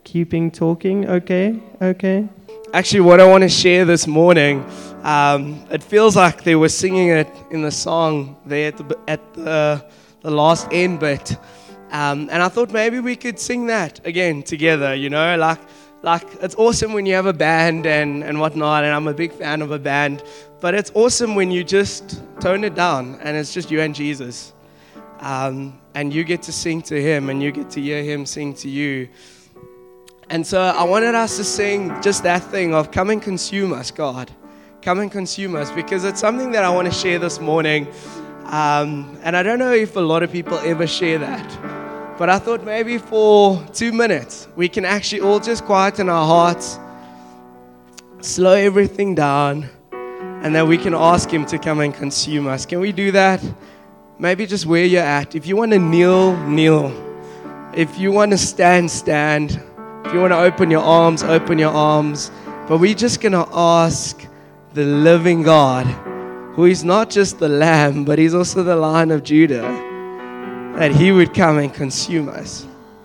keeping talking. Okay. Actually, what I want to share this morning, it feels like they were singing it in the song there at the last end bit. And I thought maybe we could sing that again together, like it's awesome when you have a band and whatnot, and I'm a big fan of a band, but it's awesome when you just tone it down and it's just you and Jesus. And you get to sing to Him and you get to hear Him sing to you. And so I wanted us to sing just that thing of come and consume us, God. Come and consume us, because it's something that I want to share this morning. And I don't know if a lot of people ever share that. But I thought maybe for 2 minutes, we can actually all just quieten our hearts, slow everything down, and then we can ask Him to come and consume us. Can we do that? Maybe just where you're at. If you want to kneel, kneel. If you want to stand, stand. If you want to open your arms, open your arms. But we're just going to ask the living God, who is not just the Lamb, but He's also the Lion of Judah, that He would come and consume us.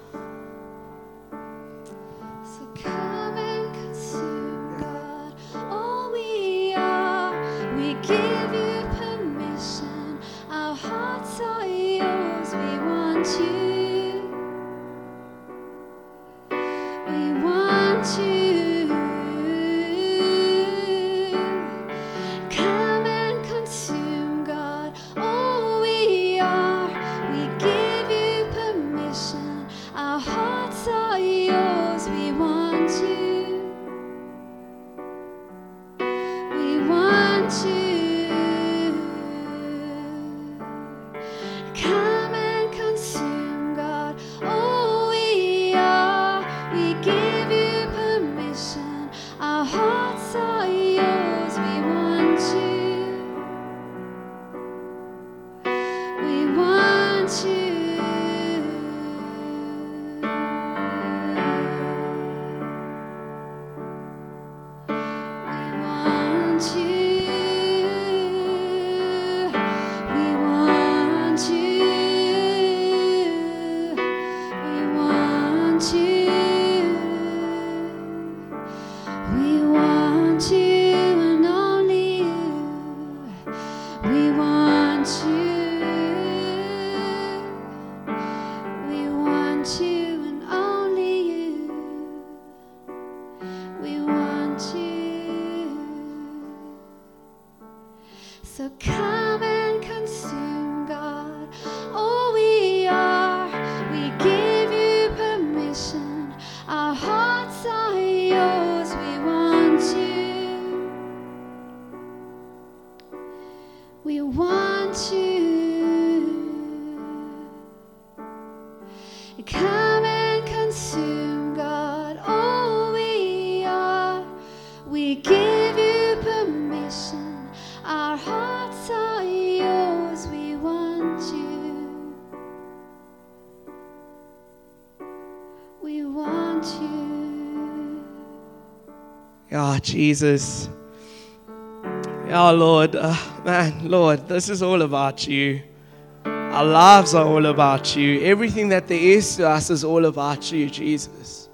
Oh, Jesus. Oh, Lord. Lord, this is all about you. Our lives are all about you. Everything that there is to us is all about you, Jesus.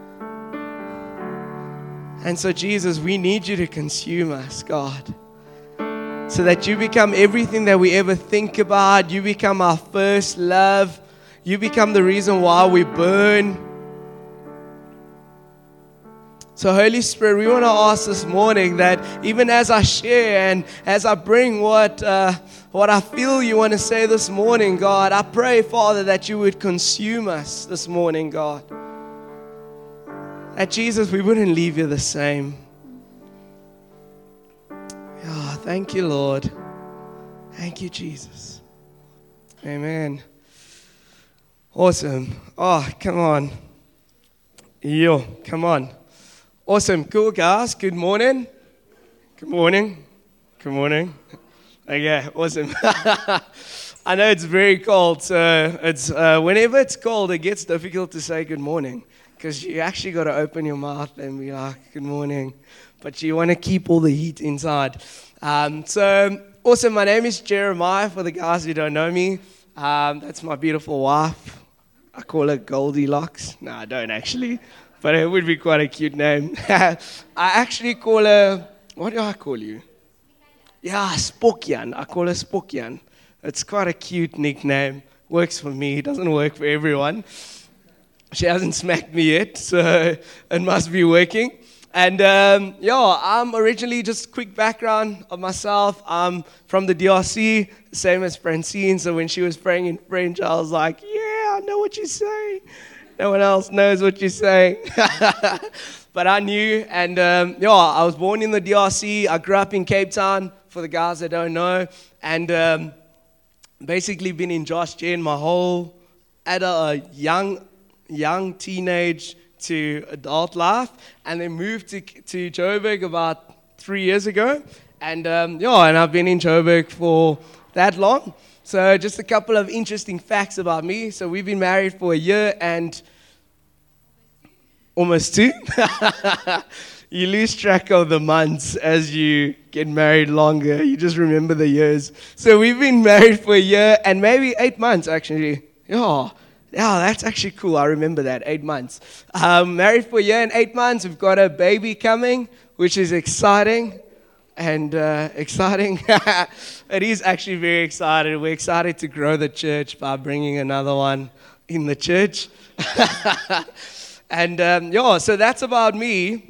And so, Jesus, we need you to consume us, God, so that you become everything that we ever think about. You become our first love. You become the reason why we burn. So Holy Spirit, we want to ask this morning that even as I share and as I bring what I feel you want to say this morning, God, I pray, Father, that you would consume us this morning, God. That Jesus, we wouldn't leave you the same. Oh, thank you, Lord. Thank you, Jesus. Amen. Awesome. Oh, come on. Yo, come on. Awesome. Cool, guys. Good morning. Good morning. Good morning. Okay, awesome. I know it's very cold, so it's whenever it's cold, it gets difficult to say good morning because you actually got to open your mouth and be like, good morning. But you want to keep all the heat inside. So, awesome. My name is Jeremiah, for the guys who don't know me. That's my beautiful wife. I call her Goldilocks. No, I don't actually. but it would be quite a cute name. I actually call her, what do I call you? Yeah, Spokjan. I call her Spokjan. It's quite a cute nickname. Works for me. It doesn't work for everyone. She hasn't smacked me yet, so it must be working. And I'm originally, just quick background of myself. I'm from the DRC, same as Francine. So when she was praying in French, I was like, yeah, I know what you're saying. No one else knows what you're saying. But I knew. And I was born in the DRC. I grew up in Cape Town, for the guys that don't know. And basically been in Josh Gen my whole young teenage to adult life, and then moved to Joburg about 3 years ago, and I've been in Joburg for that long. So just a couple of interesting facts about me. So we've been married for a year and almost two. You lose track of the months as you get married longer. You just remember the years. So we've been married for a year and maybe 8 months actually. Yeah, that's actually cool. I remember that, 8 months. Married for a year and 8 months. We've got a baby coming, which is exciting. And exciting. It is actually very exciting. We're excited to grow the church by bringing another one in the church. And so that's about me.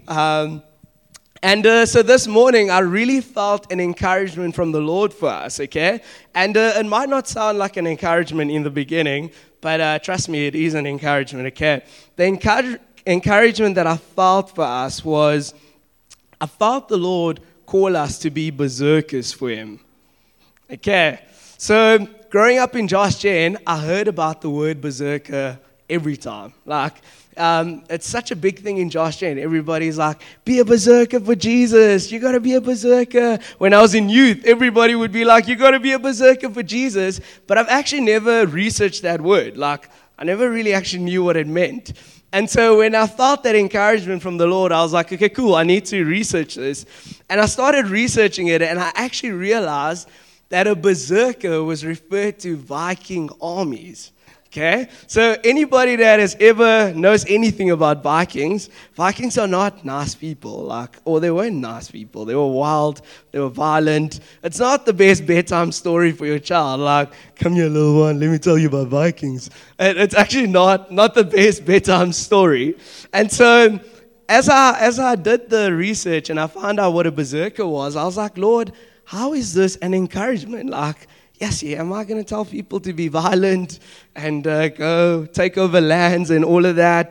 So this morning, I really felt an encouragement from the Lord for us, okay? And it might not sound like an encouragement in the beginning, but trust me, it is an encouragement, okay? The encouragement that I felt for us was, I felt the Lord call us to be berserkers for Him. Okay, so growing up in Josh Gen, I heard about the word berserker every time. It's such a big thing in Josh Gen. Everybody's like, be a berserker for Jesus. You got to be a berserker. When I was in youth, everybody would be like, you got to be a berserker for Jesus. But I've actually never researched that word. I never really actually knew what it meant. And so when I felt that encouragement from the Lord, I was like, okay, cool, I need to research this. And I started researching it, and I actually realized that a berserker was referred to Viking armies. Okay, so anybody that has ever knows anything about Vikings are not nice people, or they weren't nice people. They were wild, they were violent. It's not the best bedtime story for your child. Come here, little one, let me tell you about Vikings. It's actually not the best bedtime story. And so, as I did the research and I found out what a berserker was, I was like, Lord, how is this an encouragement? Am I going to tell people to be violent and go take over lands and all of that?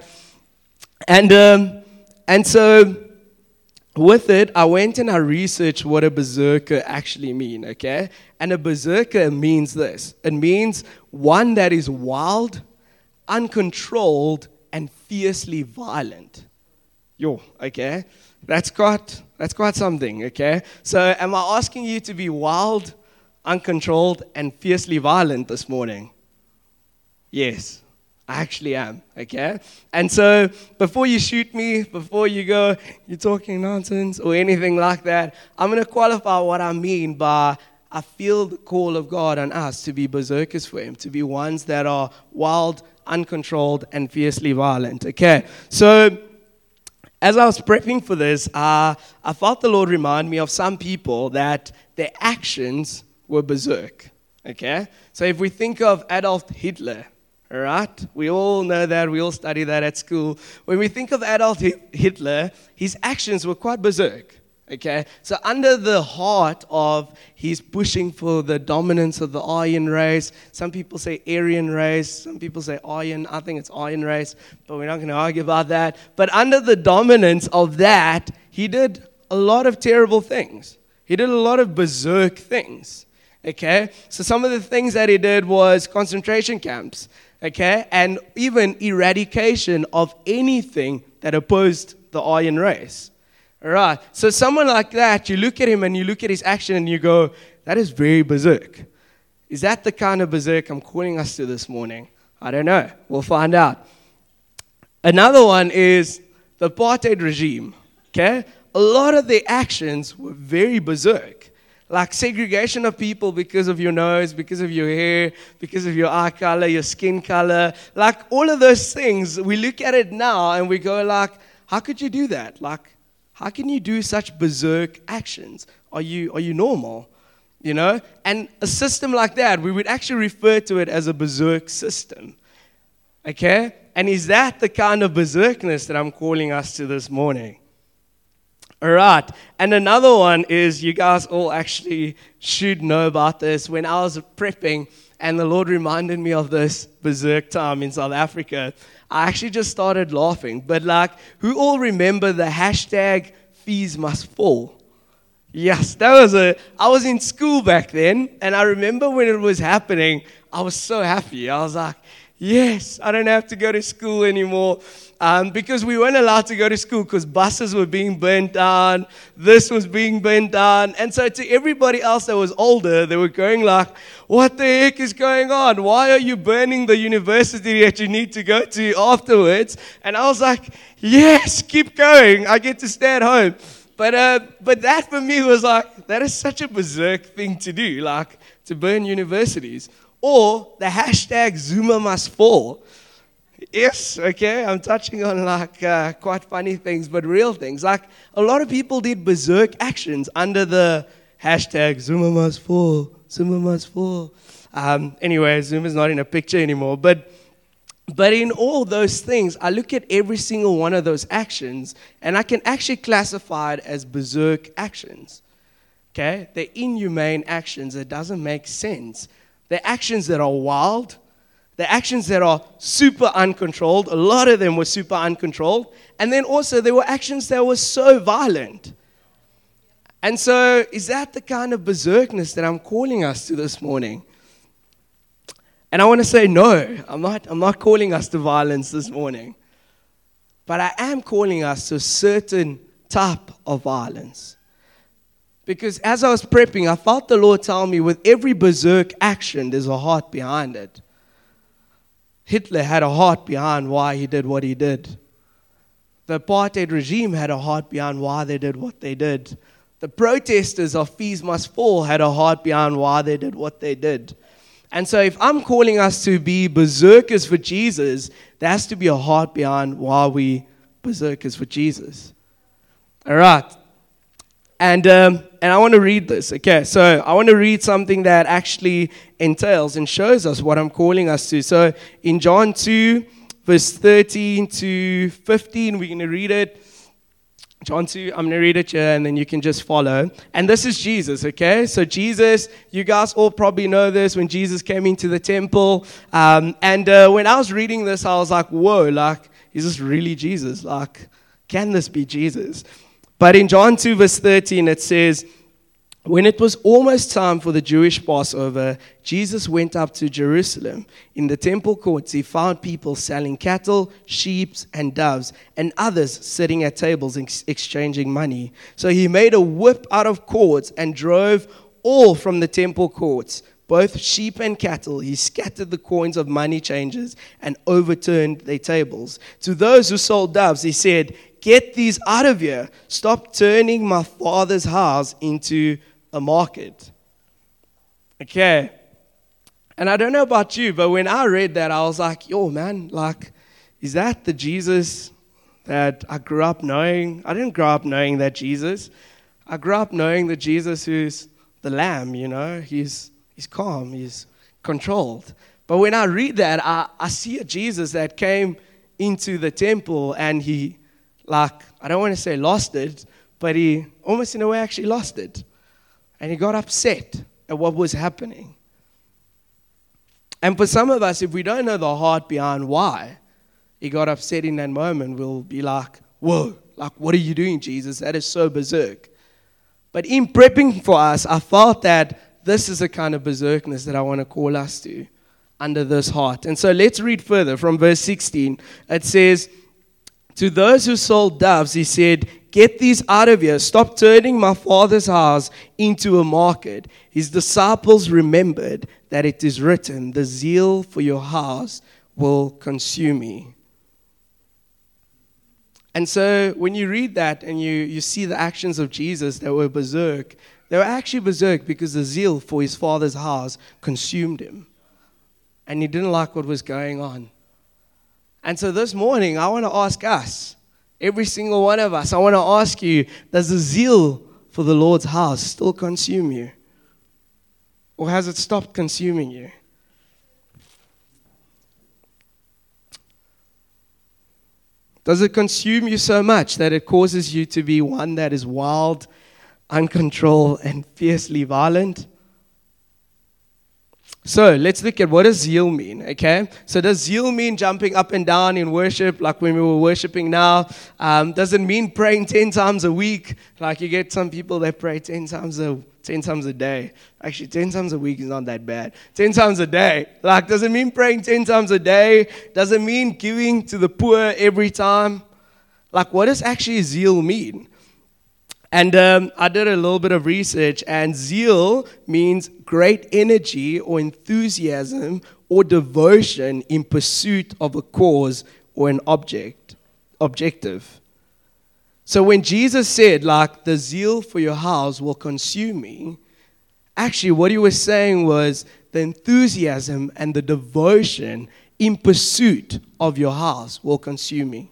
And so with it, I went and I researched what a berserker actually means, okay? And a berserker means this. It means one that is wild, uncontrolled, and fiercely violent. Okay? That's quite something, okay? So am I asking you to be wild, uncontrolled, and fiercely violent this morning? Yes, I actually am, okay? And so, before you shoot me, before you go, you're talking nonsense, or anything like that, I'm going to qualify what I mean by, I feel the call of God on us to be berserkers for Him, to be ones that are wild, uncontrolled, and fiercely violent, okay? So, as I was prepping for this, I felt the Lord remind me of some people that their actions were berserk, okay? So if we think of Adolf Hitler, all right? We all know that. We all study that at school. When we think of Adolf Hitler, his actions were quite berserk, okay? So under the heart of he's pushing for the dominance of the Aryan race, some people say Aryan race, some people say Aryan, I think it's Aryan race, but we're not going to argue about that. But under the dominance of that, he did a lot of terrible things. He did a lot of berserk things. Okay, so some of the things that he did was concentration camps, okay, and even eradication of anything that opposed the Aryan race. All right, so someone like that, you look at him and you look at his action and you go, that is very berserk. Is that the kind of berserk I'm calling us to this morning? I don't know. We'll find out. Another one is the apartheid regime, okay? A lot of their actions were very berserk. Like segregation of people because of your nose, because of your hair, because of your eye color, your skin color. Like all of those things, we look at it now and we go like, how could you do that? Like, how can you do such berserk actions? Are you normal? You know? And a system like that, we would actually refer to it as a berserk system. Okay? And is that the kind of berserkness that I'm calling us to this morning? All right. And another one is, you guys all actually should know about this. When I was prepping and the Lord reminded me of this berserk time in South Africa, I actually just started laughing. But like, who all remember the hashtag fees must fall? Yes, I was in school back then, and I remember when it was happening, I was so happy. I was like, yes, I don't have to go to school anymore. Because we weren't allowed to go to school because buses were being burnt down, this was being burnt down. And so to everybody else that was older, they were going like, what the heck is going on? Why are you burning the university that you need to go to afterwards? And I was like, yes, keep going. I get to stay at home. But that for me was like, that is such a berserk thing to do, like to burn universities. Or the hashtag Zuma must fall. Yes, okay, I'm touching on like quite funny things, but real things. Like a lot of people did berserk actions under the hashtag Zuma must fall, Zuma must fall. Anyway, Zuma's not in a picture anymore. But in all those things, I look at every single one of those actions, and I can actually classify it as berserk actions. Okay? They're inhumane actions that doesn't make sense. They're actions that are wild. They're actions that are super uncontrolled. A lot of them were super uncontrolled. And then also there were actions that were so violent. And so is that the kind of berserkness that I'm calling us to this morning? And I want to say no, I'm not calling us to violence this morning. But I am calling us to a certain type of violence. Because as I was prepping, I felt the Lord tell me with every berserk action, there's a heart behind it. Hitler had a heart behind why he did what he did. The apartheid regime had a heart behind why they did what they did. The protesters of fees must fall had a heart behind why they did what they did. And so if I'm calling us to be berserkers for Jesus, there has to be a heart behind why we berserkers for Jesus. All right. And I want to read this. Okay, so I want to read something that actually entails and shows us what I'm calling us to. So in John 2, verse 13 to 15, we're going to read it. John 2, I'm going to read it here, and then you can just follow. And this is Jesus, okay? So Jesus, you guys all probably know this, when Jesus came into the temple. When I was reading this, I was like, whoa, like, is this really Jesus? Like, can this be Jesus? But in John 2, verse 13, it says, when it was almost time for the Jewish Passover, Jesus went up to Jerusalem. In the temple courts, he found people selling cattle, sheep, and doves, and others sitting at tables exchanging money. So he made a whip out of cords and drove all from the temple courts, both sheep and cattle. He scattered the coins of money changers and overturned their tables. To those who sold doves, he said, get these out of here. Stop turning my Father's house into a market. Okay. And I don't know about you, but when I read that, I was like, yo, man, like, is that the Jesus that I grew up knowing? I didn't grow up knowing that Jesus. I grew up knowing the Jesus who's the Lamb, you know. He's calm, he's controlled. But when I read that, I see a Jesus that came into the temple and he, like, I don't want to say lost it, but he almost in a way actually lost it. And he got upset at what was happening. And for some of us, if we don't know the heart behind why he got upset in that moment, we'll be like, whoa, like, what are you doing, Jesus? That is so berserk. But in prepping for us, I felt that this is the kind of berserkness that I want to call us to under this heart. And so let's read further from verse 16. It says, to those who sold doves, he said, get these out of here. Stop turning my Father's house into a market. His disciples remembered that it is written, the zeal for your house will consume me. And so when you read that and you see the actions of Jesus that were berserk, They were actually berserk because the zeal for his father's house consumed him. And he didn't like what was going on. And so this morning, I want to ask us, every single one of us, I want to ask you, does the zeal for the Lord's house still consume you? Or has it stopped consuming you? Does it consume you so much that it causes you to be one that is wild, uncontrolled, and fiercely violent? So let's look at what does zeal mean, okay? So does zeal mean jumping up and down in worship like when we were worshiping now? Does it mean praying 10 times a week? Like you get some people that pray 10 times a day. Actually, 10 times a week is not that bad. 10 times a day. Like, does it mean praying 10 times a day? Does it mean giving to the poor every time? Like, what does actually zeal mean? And I did a little bit of research, and zeal means great energy or enthusiasm or devotion in pursuit of a cause or an objective. So when Jesus said, like, the zeal for your house will consume me, actually what he was saying was the enthusiasm and the devotion in pursuit of your house will consume me.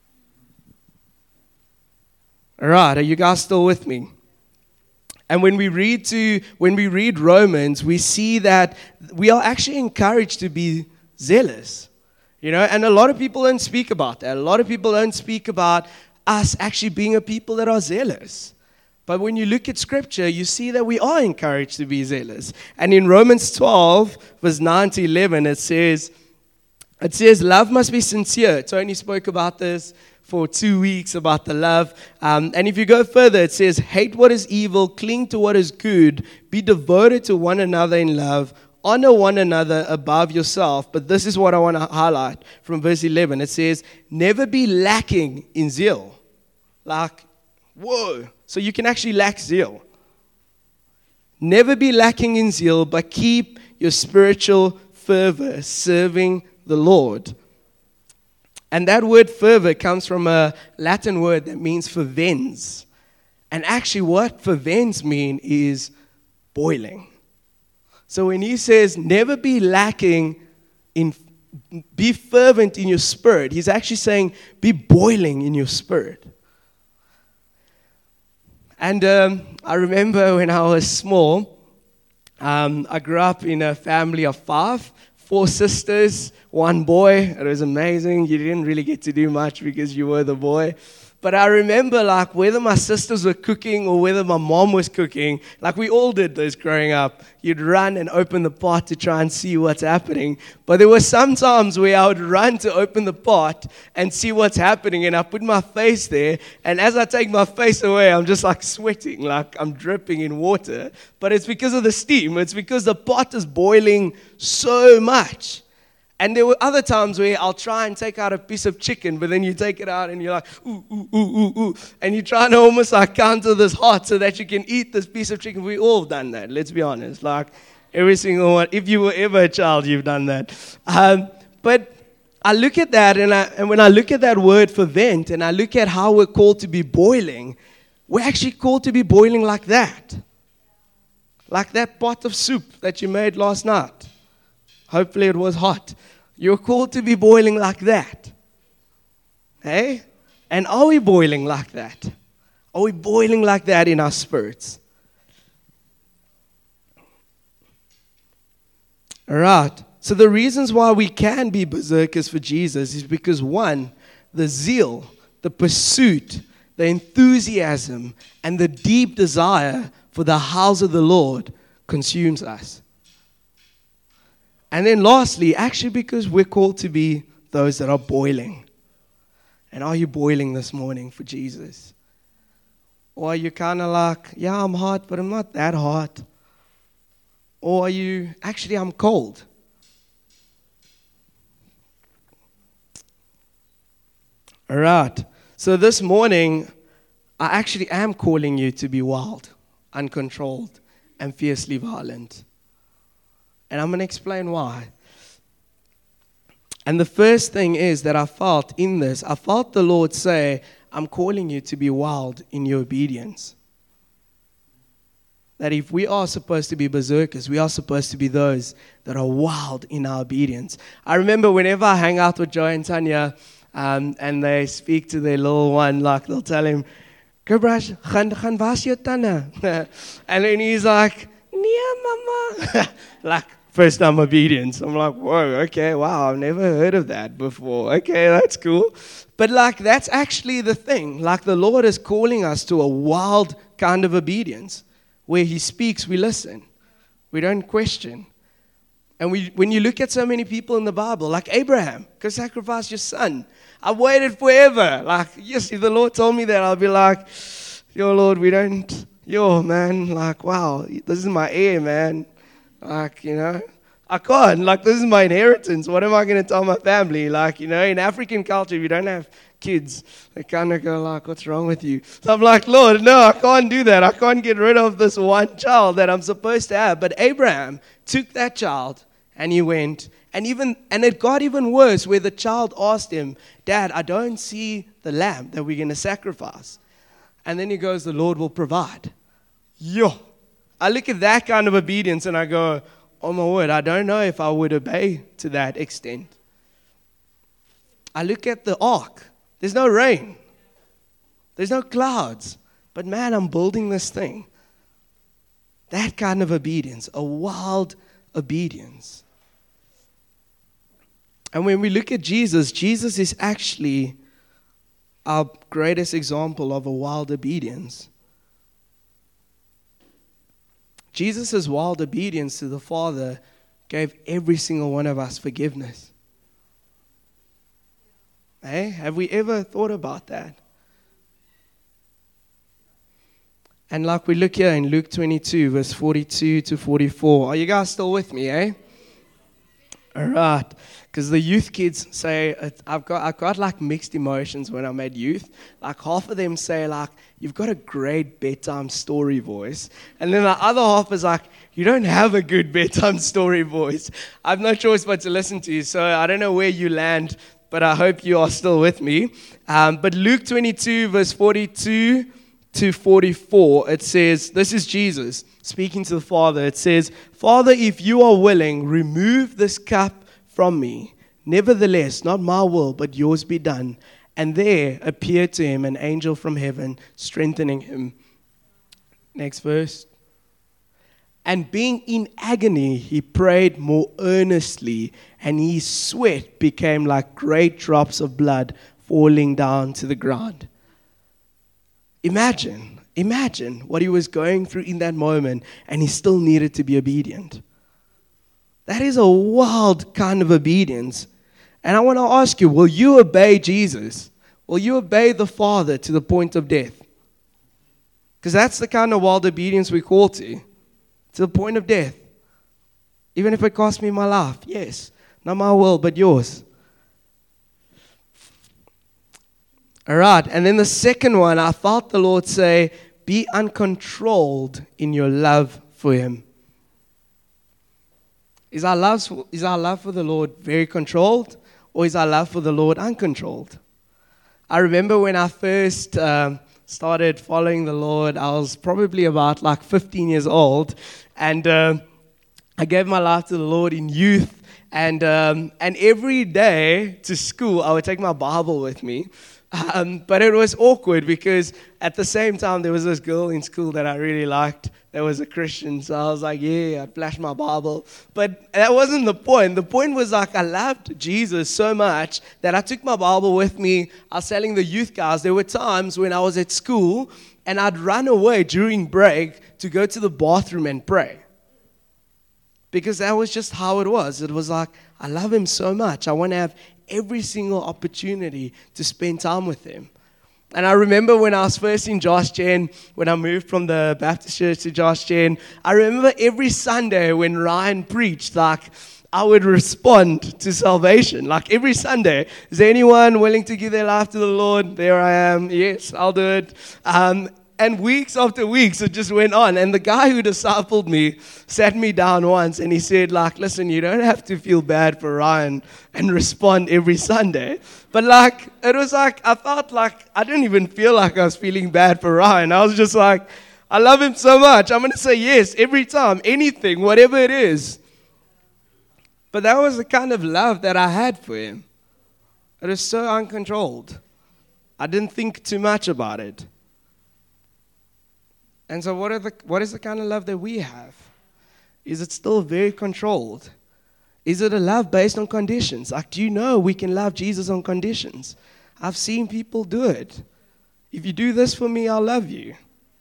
All right, are you guys still with me? And when we read Romans, we see that we are actually encouraged to be zealous. You know, and a lot of people don't speak about that. A lot of people don't speak about us actually being a people that are zealous. But when you look at Scripture, you see that we are encouraged to be zealous. And in Romans 12, verse 9 to 11, it says, love must be sincere. Tony spoke about this for 2 weeks about the love. And if you go further, it says, hate what is evil, cling to what is good, be devoted to one another in love, honor one another above yourself. But this is what I want to highlight from verse 11. It says, never be lacking in zeal. Like, whoa. So you can actually lack zeal. Never be lacking in zeal, but keep your spiritual fervor serving the Lord. And that word fervor comes from a Latin word that means fervens. And actually what fervens mean is boiling. So when he says never be lacking in, be fervent in your spirit, he's actually saying be boiling in your spirit. And I remember when I was small, I grew up in a family of 4 sisters, 1 boy. It was amazing. You didn't really get to do much because you were the boy. But I remember, like, whether my sisters were cooking or whether my mom was cooking, like we all did this growing up. You'd run and open the pot to try and see what's happening. But there were some times where I would run to open the pot and see what's happening, and I put my face there, and as I take my face away, I'm just like sweating, like I'm dripping in water. But it's because of the steam. It's because the pot is boiling so much. And there were other times where I'll try and take out a piece of chicken, but then you take it out and you're like, ooh, ooh, ooh, ooh, ooh. And you're trying to almost like counter this hot so that you can eat this piece of chicken. We've all done that, let's be honest. Like every single one. If you were ever a child, you've done that. But I look at that, and when I look at that word fervent, and I look at how we're called to be boiling, we're actually called to be boiling like that. Like that pot of soup that you made last night. Hopefully it was hot. You're called to be boiling like that. Hey? And are we boiling like that? Are we boiling like that in our spirits? All right. So the reasons why we can be berserkers for Jesus is because, 1, the zeal, the pursuit, the enthusiasm, and the deep desire for the house of the Lord consumes us. And then lastly, actually because we're called to be those that are boiling. And are you boiling this morning for Jesus? Or are you kind of like, yeah, I'm hot, but I'm not that hot? Or are you, actually, I'm cold? All right. So this morning, I actually am calling you to be wild, uncontrolled, and fiercely violent. And I'm going to explain why. And the first thing is that I felt in this, I felt the Lord say, I'm calling you to be wild in your obedience. that if we are supposed to be berserkers, we are supposed to be those that are wild in our obedience. I remember whenever I hang out with Joe and Tanya, and they speak to their little one, like they'll tell him, "Go brush, gaan was jou tanden." And then he's like, "Nee, mama." Like, first time obedience. I'm like, whoa, okay, wow, I've never heard of that before. Okay, that's cool. But like, that's actually the thing. Like, the Lord is calling us to a wild kind of obedience. Where He speaks, we listen. We don't question. And when you look at so many people in the Bible, like Abraham, go sacrifice your son. I waited forever. Like, yes, if the Lord told me that, I'll be like, yo, Lord, man, like, wow, this is my heir, man. Like, I can't. Like, this is my inheritance. What am I going to tell my family? Like, in African culture, if you don't have kids, they kind of go like, what's wrong with you? So I'm like, Lord, no, I can't do that. I can't get rid of this one child that I'm supposed to have. But Abraham took that child and he went. And it got even worse where the child asked him, Dad, I don't see the lamb that we're going to sacrifice. And then he goes, the Lord will provide. Yo. I look at that kind of obedience and I go, oh my word, I don't know if I would obey to that extent. I look at the ark. There's no rain. There's no clouds. But man, I'm building this thing. That kind of obedience, a wild obedience. And when we look at Jesus, Jesus is actually our greatest example of a wild obedience. Jesus' wild obedience to the Father gave every single one of us forgiveness. Hey, have we ever thought about that? And like we look here in Luke 22, verse 42 to 44. Are you guys still with me, eh? All right. Because the youth kids say, I've got like mixed emotions when I'm at youth. Like half of them say like, you've got a great bedtime story voice. And then the other half is like, you don't have a good bedtime story voice. I have no choice but to listen to you. So I don't know where you land, but I hope you are still with me. But Luke 22, verse 42 to 44, it says, this is Jesus speaking to the Father. It says, Father, if you are willing, remove this cup from me. Nevertheless, not my will, but yours be done. And there appeared to him an angel from heaven, strengthening him. Next verse. And being in agony, he prayed more earnestly, and his sweat became like great drops of blood falling down to the ground. Imagine what he was going through in that moment, and he still needed to be obedient. That is a wild kind of obedience. And I want to ask you, will you obey Jesus? Will you obey the Father to the point of death? Because that's the kind of wild obedience we call to the point of death. Even if it costs me my life, yes. Not my will, but yours. All right, and then the second one, I felt the Lord say, be uncontrolled in your love for Him. Is our love for the Lord very controlled, or is our love for the Lord uncontrolled? I remember when I first started following the Lord, I was probably about like 15 years old, and I gave my life to the Lord in youth, and every day to school, I would take my Bible with me. But it was awkward because at the same time, there was this girl in school that I really liked that was a Christian. So I was like, yeah, I'd flash my Bible. But that wasn't the point. The point was like I loved Jesus so much that I took my Bible with me. I was telling the youth guys, there were times when I was at school and I'd run away during break to go to the bathroom and pray. Because that was just how it was. It was like, I love Him so much. I want to have every single opportunity to spend time with Him. And I remember when I was first in Josh Gen, when I moved from the Baptist church to Josh Gen, I remember every Sunday when Ryan preached, like, I would respond to salvation. Like every Sunday, is there anyone willing to give their life to the Lord? There I am. Yes, I'll do it. And weeks after weeks, it just went on. And the guy who discipled me sat me down once and he said, like, listen, you don't have to feel bad for Ryan and respond every Sunday. But like, it was like, I felt like I didn't even feel like I was feeling bad for Ryan. I was just like, I love him so much. I'm going to say yes every time, anything, whatever it is. But that was the kind of love that I had for him. It was so uncontrolled. I didn't think too much about it. And so what is the kind of love that we have? Is it still very controlled? Is it a love based on conditions? Like, do you know we can love Jesus on conditions? I've seen people do it. If you do this for me, I'll love you.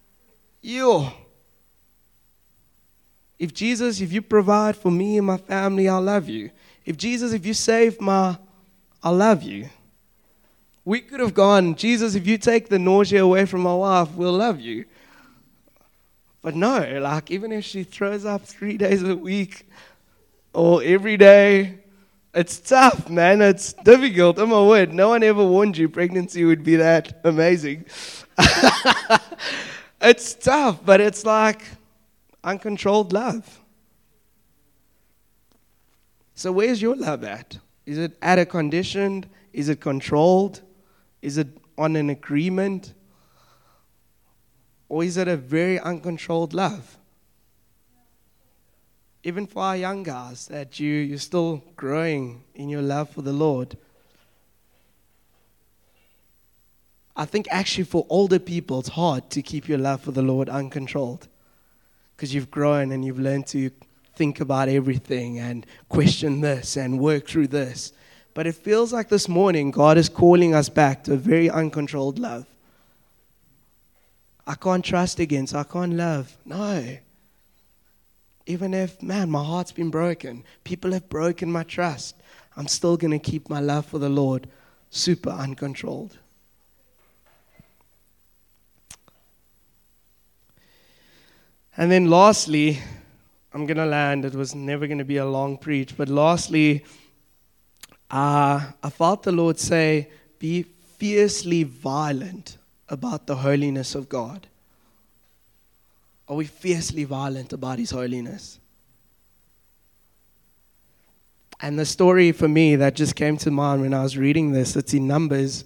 If you provide for me and my family, I'll love you. If you save I'll love you. We could have gone, Jesus, if you take the nausea away from my wife, we'll love you. But no, like, even if she throws up 3 days a week or every day, it's tough, man. It's difficult. Oh my word. No one ever warned you pregnancy would be that amazing. It's tough, but it's like uncontrolled love. So where's your love at? Is it at a condition? Is it controlled? Is it on an agreement? Or is it a very uncontrolled love? Even for our young guys, that you're still growing in your love for the Lord. I think actually for older people, it's hard to keep your love for the Lord uncontrolled. Because you've grown and you've learned to think about everything and question this and work through this. But it feels like this morning, God is calling us back to a very uncontrolled love. I can't trust again, so I can't love. No. Even if, man, my heart's been broken. People have broken my trust. I'm still going to keep my love for the Lord super uncontrolled. And then lastly, I'm going to land. It was never going to be a long preach. But lastly, I felt the Lord say, be fiercely violent about the holiness of God. Are we fiercely violent about His holiness? And the story for me that just came to mind when I was reading this, it's in Numbers.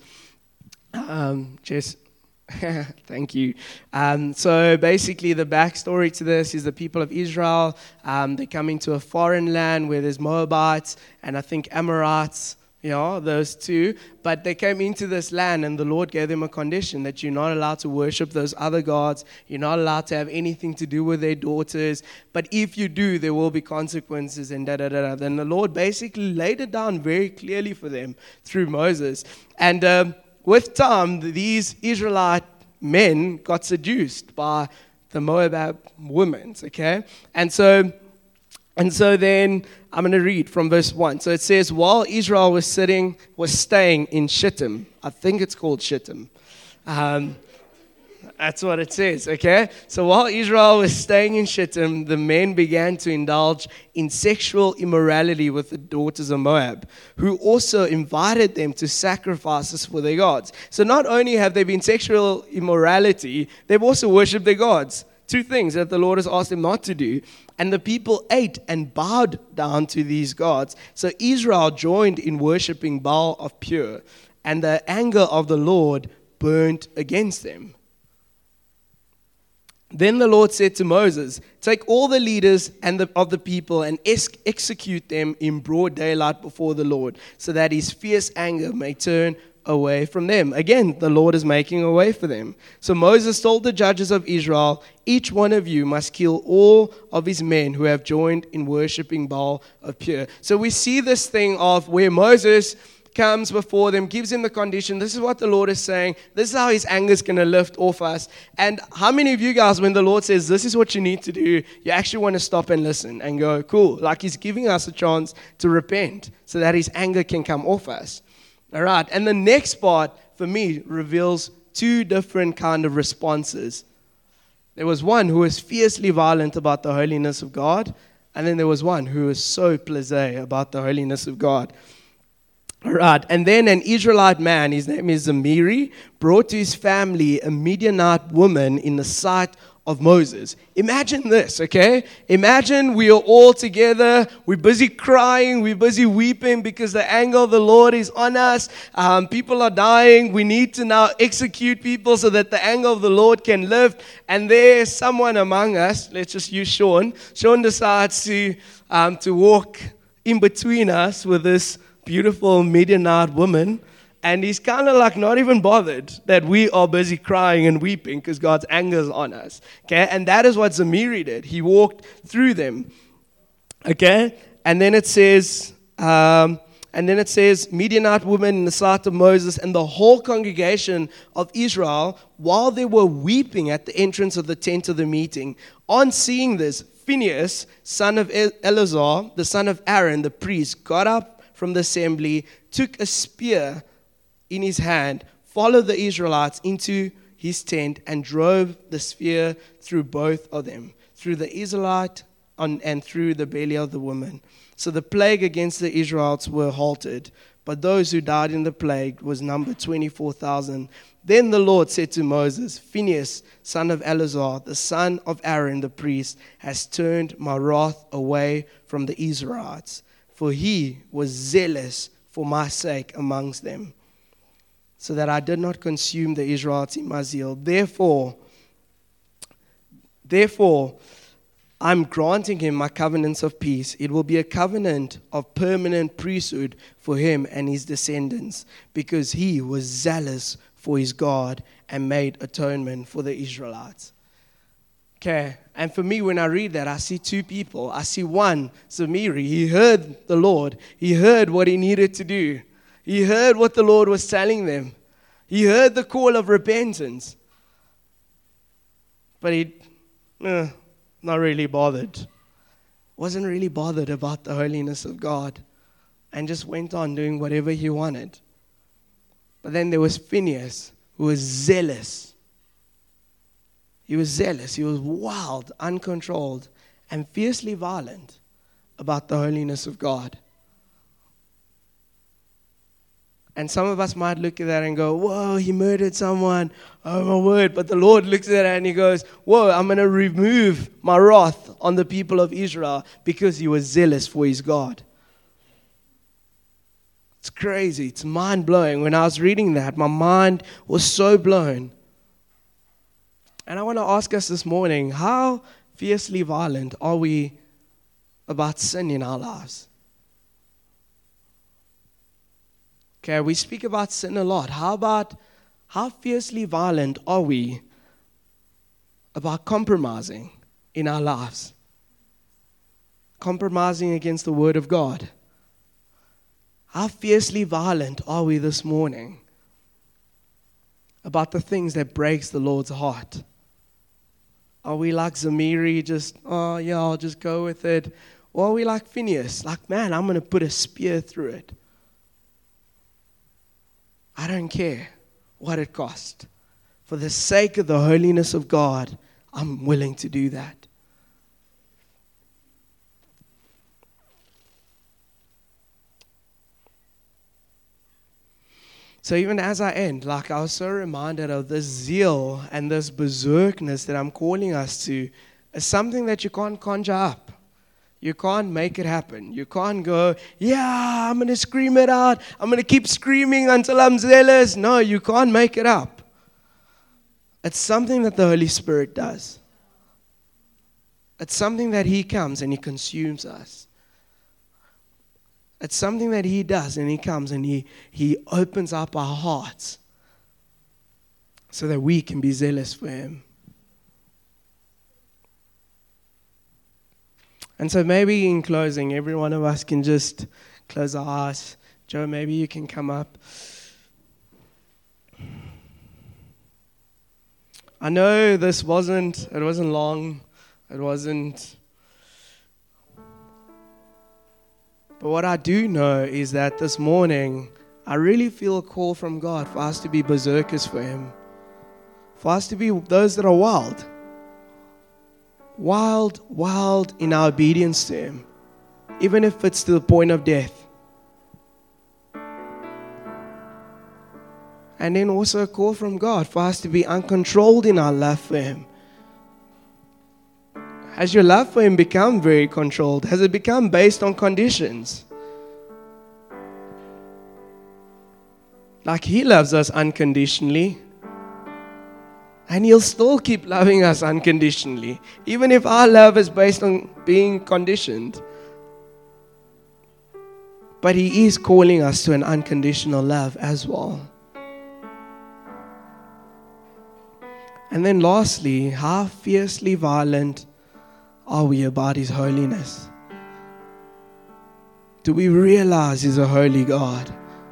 Thank you. So basically the backstory to this is the people of Israel, they come into a foreign land where there's Moabites and I think Amorites, those two. But they came into this land and the Lord gave them a condition that you're not allowed to worship those other gods. You're not allowed to have anything to do with their daughters. But if you do, there will be consequences and da-da-da-da. Then the Lord basically laid it down very clearly for them through Moses. And with time, these Israelite men got seduced by the Moabite women, okay? And so then I'm going to read from verse 1. So it says, while Israel was staying in Shittim. I think it's called Shittim. That's what it says, okay? So while Israel was staying in Shittim, the men began to indulge in sexual immorality with the daughters of Moab, who also invited them to sacrifices for their gods. So not only have there been sexual immorality, they've also worshipped their gods. Two things that the Lord has asked them not to do. And the people ate and bowed down to these gods. So Israel joined in worshipping Baal of Peor, and the anger of the Lord burned against them. Then the Lord said to Moses, take all the leaders of the people and execute them in broad daylight before the Lord, so that his fierce anger may turn away from them. Again, the Lord is making a way for them. So Moses told the judges of Israel, each one of you must kill all of his men who have joined in worshipping Baal of Peor. So we see this thing of where Moses comes before them, gives them the condition. This is what the Lord is saying. This is how his anger is going to lift off us. And how many of you guys, when the Lord says, this is what you need to do, you actually want to stop and listen and go, cool. Like he's giving us a chance to repent so that his anger can come off us. All right. And the next part for me reveals two different kind of responses. There was one who was fiercely violent about the holiness of God. And then there was one who was so blasé about the holiness of God. All right, and then an Israelite man, his name is Zamiri, brought to his family a Midianite woman in the sight of Moses. Imagine this, okay? Imagine we are all together. We're busy crying. We're busy weeping because the anger of the Lord is on us. People are dying. We need to now execute people so that the anger of the Lord can lift. And there's someone among us. Let's just use Sean. Sean decides to walk in between us with this beautiful Midianite woman. And he's kind of like not even bothered that we are busy crying and weeping because God's anger is on us. Okay, and that is what Zamiri did. He walked through them. Okay, and then it says, Midianite woman in the sight of Moses and the whole congregation of Israel, while they were weeping at the entrance of the tent of the meeting. On seeing this, Phinehas, son of Eleazar, the son of Aaron, the priest, got up from the assembly, took a spear in his hand, followed the Israelites into his tent, and drove the spear through both of them, through the Israelite and through the belly of the woman. So the plague against the Israelites were halted, but those who died in the plague was numbered 24,000. Then the Lord said to Moses, Phinehas, son of Eleazar, the son of Aaron the priest, has turned my wrath away from the Israelites, for he was zealous for my sake amongst them, so that I did not consume the Israelites in my zeal. Therefore, I'm granting him my covenants of peace. It will be a covenant of permanent priesthood for him and his descendants, because he was zealous for his God and made atonement for the Israelites. Okay, and for me, when I read that, I see two people. I see one, Zamiri. He heard the Lord. He heard what he needed to do. He heard what the Lord was telling them. He heard the call of repentance. But he, not really bothered. Wasn't really bothered about the holiness of God. And just went on doing whatever he wanted. But then there was Phinehas, who was zealous. He was zealous. He was wild, uncontrolled, and fiercely violent about the holiness of God. And some of us might look at that and go, whoa, he murdered someone. Oh, my word. But the Lord looks at it and he goes, whoa, I'm going to remove my wrath on the people of Israel because he was zealous for his God. It's crazy. It's mind-blowing. When I was reading that, my mind was so blown. And I want to ask us this morning, how fiercely violent are we about sin in our lives? Okay, we speak about sin a lot. How fiercely violent are we about compromising in our lives? Compromising against the Word of God. How fiercely violent are we this morning about the things that breaks the Lord's heart? Are we like Zamiri, just, oh yeah, I'll just go with it? Or are we like Phinehas, like, man, I'm going to put a spear through it. I don't care what it costs. For the sake of the holiness of God, I'm willing to do that. So even as I end, like I was so reminded of this zeal and this berserkness that I'm calling us to, is something that you can't conjure up. You can't make it happen. You can't go, yeah, I'm going to scream it out. I'm going to keep screaming until I'm zealous. No, you can't make it up. It's something that the Holy Spirit does. It's something that He comes and He consumes us. It's something that He does and He comes and He opens up our hearts so that we can be zealous for Him. And so maybe in closing, every one of us can just close our eyes. Joe, maybe you can come up. I know it wasn't long. It wasn't. But what I do know is that this morning, I really feel a call from God for us to be berserkers for Him. For us to be those that are wild. Wild in our obedience to Him, even if it's to the point of death. And then also a call from God for us to be uncontrolled in our love for Him, Has your love for Him become very controlled? Has it become based on conditions? Like He loves us unconditionally, and He'll still keep loving us unconditionally, even if our love is based on being conditioned. But He is calling us to an unconditional love as well. And then lastly, how fiercely violent are we about His holiness? Do we realize He's a holy God?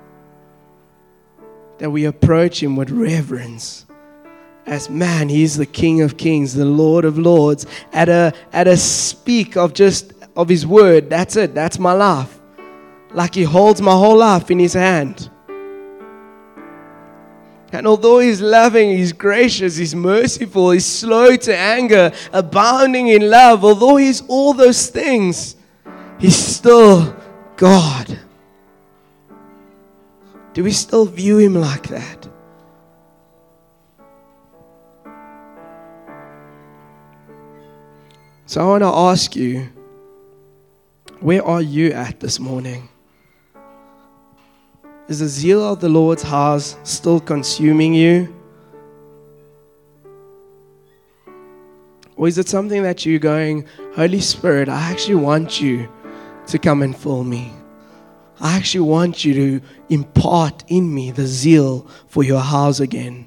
That we approach Him with reverence. As man, He's the King of Kings, the Lord of Lords. At a speak of His word, that's it, that's my life. Like He holds my whole life in His hand. And although He's loving, He's gracious, He's merciful, He's slow to anger, abounding in love, although He's all those things, He's still God. Do we still view Him like that? So I want to ask you, where are you at this morning? Is the zeal of the Lord's house still consuming you? Or is it something that you're going, Holy Spirit, I actually want you to come and fill me. I actually want you to impart in me the zeal for your house again.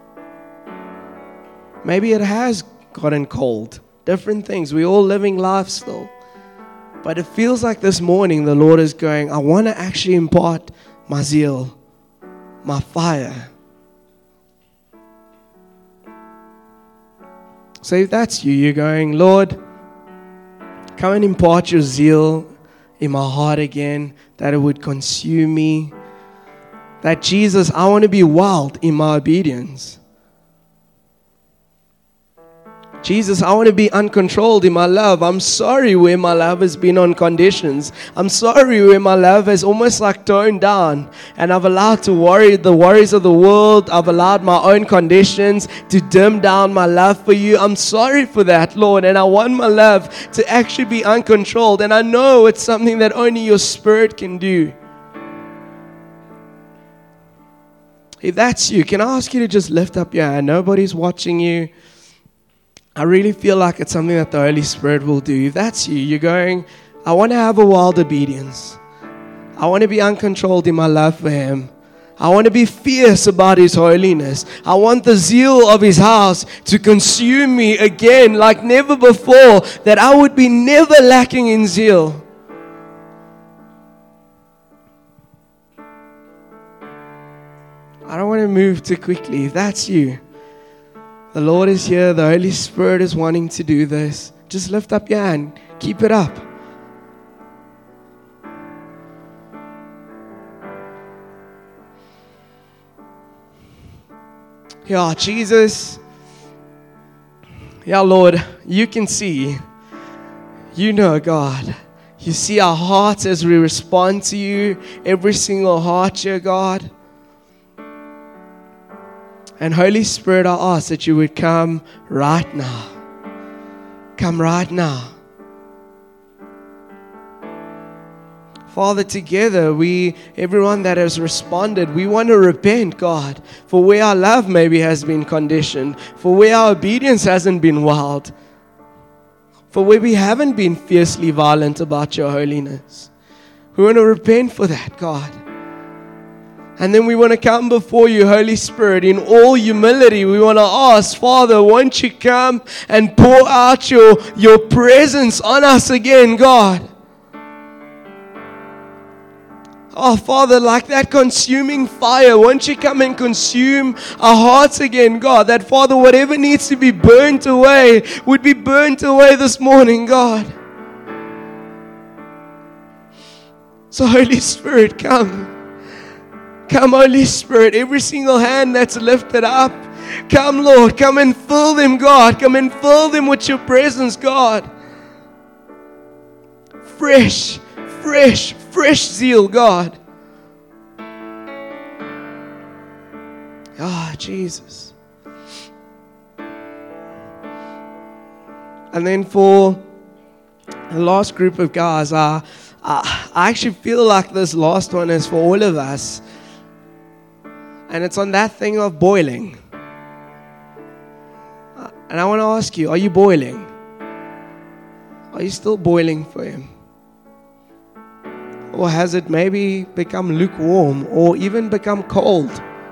Maybe it has gotten cold. Different things. We're all living life still. But it feels like this morning the Lord is going, I want to actually impart my zeal, my fire. So if that's you, you're going, Lord, come and impart your zeal in my heart again, that it would consume me. That Jesus, I want to be wild in my obedience. Jesus, I want to be uncontrolled in my love. I'm sorry where my love has been on conditions. I'm sorry where my love has almost like toned down. And I've allowed the worries of the world. I've allowed my own conditions to dim down my love for you. I'm sorry for that, Lord. And I want my love to actually be uncontrolled. And I know it's something that only your Spirit can do. If that's you, can I ask you to just lift up your hand? Nobody's watching you. I really feel like it's something that the Holy Spirit will do. If that's you, you're going, I want to have a wild obedience. I want to be uncontrolled in my love for Him. I want to be fierce about His holiness. I want the zeal of His house to consume me again like never before, that I would be never lacking in zeal. I don't want to move too quickly. If that's you, the Lord is here. The Holy Spirit is wanting to do this. Just lift up your hand. Keep it up. Yeah, Jesus. Yeah, Lord, you can see. You know, God. You see our hearts as we respond to you. Every single heart here, God. And Holy Spirit, I ask that you would come right now. Come right now. Father, together, everyone that has responded, we want to repent, God, for where our love maybe has been conditioned, for where our obedience hasn't been wild, for where we haven't been fiercely violent about your holiness. We want to repent for that, God. And then we want to come before you, Holy Spirit, in all humility. We want to ask, Father, won't you come and pour out your presence on us again, God? Oh, Father, like that consuming fire, won't you come and consume our hearts again, God? That, Father, whatever needs to be burnt away would be burnt away this morning, God. So, Holy Spirit, come. Come, Holy Spirit, every single hand that's lifted up. Come, Lord, come and fill them, God. Come and fill them with your presence, God. Fresh zeal, God. Ah, Jesus. And then for the last group of guys, I actually feel like this last one is for all of us. And it's on that thing of boiling. And I want to ask you, are you boiling? Are you still boiling for Him? Or has it maybe become lukewarm or even become cold?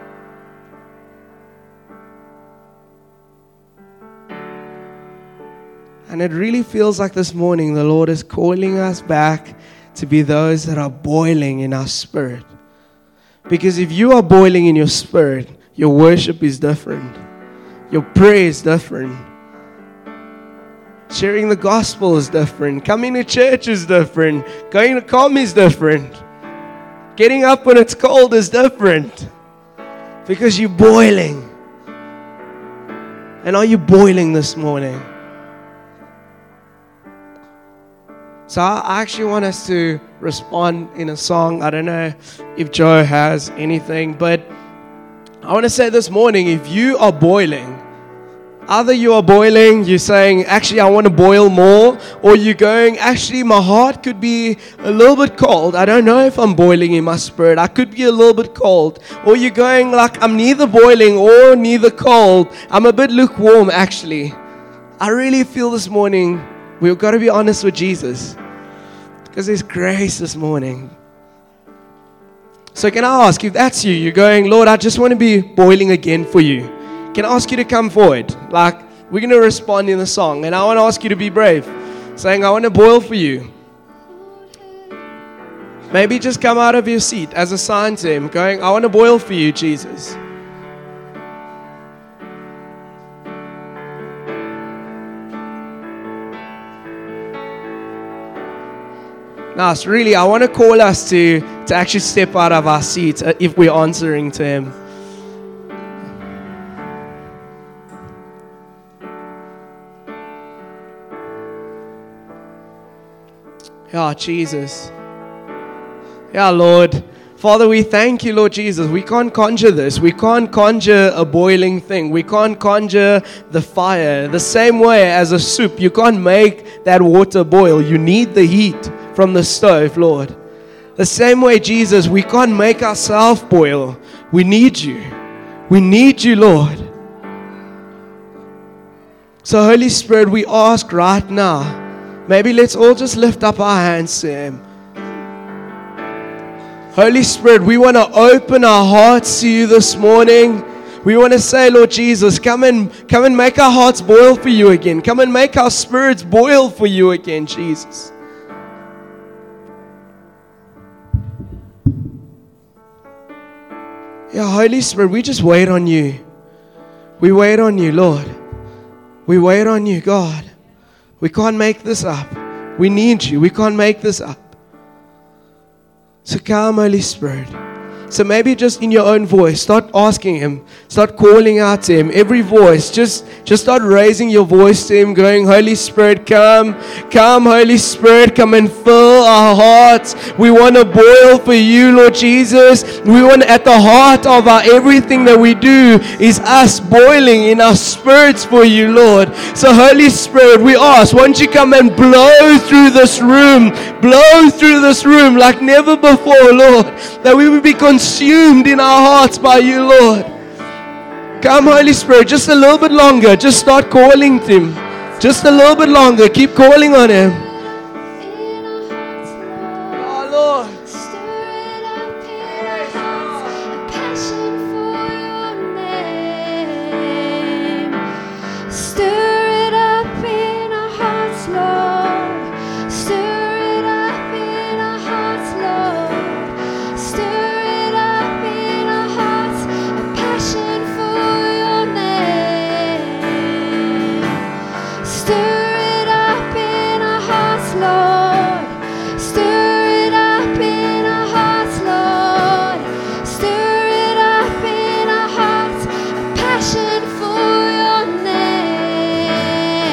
And it really feels like this morning the Lord is calling us back to be those that are boiling in our spirit. Because if you are boiling in your spirit, your worship is different. Your prayer is different. Sharing the gospel is different. Coming to church is different. Going to com is different. Getting up when it's cold is different. Because you're boiling. And are you boiling this morning? So I actually want us to respond in a song. I don't know if Joe has anything, but I want to say this morning, if you are boiling, either you are boiling, you're saying, actually, I want to boil more, or you're going, actually, my heart could be a little bit cold. I don't know if I'm boiling in my spirit. I could be a little bit cold. Or you're going, like, I'm neither boiling or neither cold. I'm a bit lukewarm, actually. I really feel this morning, we've got to be honest with Jesus. Because there's grace this morning. So can I ask, if that's you, you're going, Lord, I just want to be boiling again for you. Can I ask you to come forward? Like, we're going to respond in the song. And I want to ask you to be brave. Saying, I want to boil for you. Maybe just come out of your seat as a sign to Him. Going, I want to boil for you, Jesus. Now, really, I want to call us to actually step out of our seats if we're answering to Him. Yeah, Jesus. Yeah, Lord. Father, we thank you, Lord Jesus. We can't conjure this. We can't conjure a boiling thing. We can't conjure the fire. The same way as a soup, you can't make that water boil. You need the heat from the stove, Lord. The same way, Jesus, we can't make ourselves boil. We need you. We need you, Lord. So, Holy Spirit, we ask right now, maybe let's all just lift up our hands to Him. Holy Spirit, we want to open our hearts to you this morning. We want to say, Lord Jesus, come and make our hearts boil for you again. Come and make our spirits boil for you again, Jesus. Yeah, Holy Spirit, we just wait on you. We wait on you, Lord. We wait on you, God. We can't make this up. We need you. We can't make this up. So come, Holy Spirit. So maybe just in your own voice, start asking Him. Start calling out to Him. Every voice, just start raising your voice to Him, going, Holy Spirit, come. Come, Holy Spirit, come and fill our hearts. We want to boil for you, Lord Jesus. We want, at the heart of our everything that we do is us boiling in our spirits for you, Lord. So Holy Spirit, we ask, won't you come and blow through this room like never before, Lord, that we would be consumed in our hearts by you, Lord. Come, Holy Spirit, just a little bit longer. Just start calling to Him. Just a little bit longer. Keep calling on Him. Oh, Lord.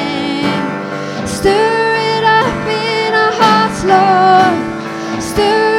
Stir it up in our hearts, Lord. Stir